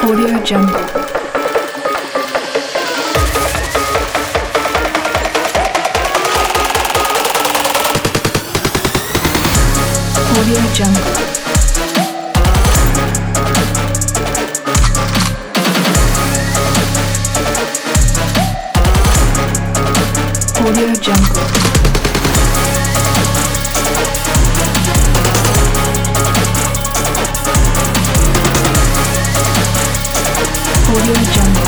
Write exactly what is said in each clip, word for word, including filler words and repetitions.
Audio Jungle. Audio Jungle. Audio Jungle. Audio Jungle.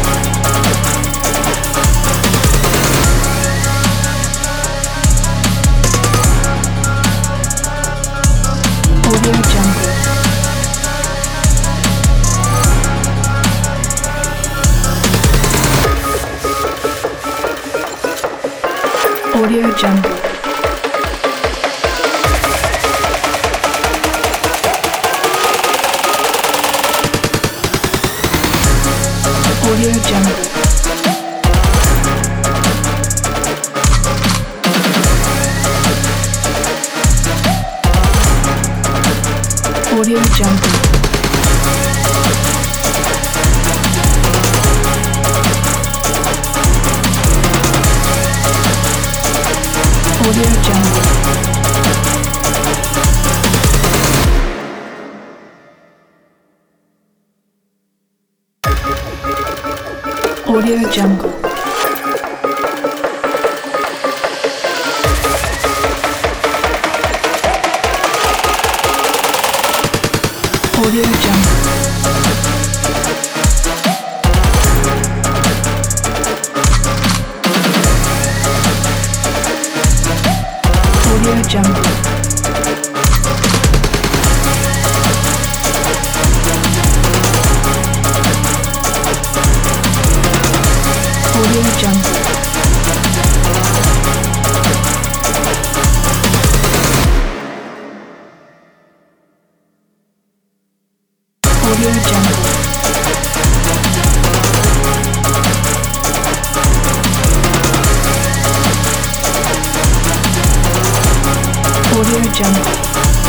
Audio Jungle. Audio Jungle. Audio Jungle. Audio Jungle. Audio Jungle. Audio Jungle. Audio Jungle. Audio Jungle. Audio Jungle. Audio Jungle. Audio Jungle.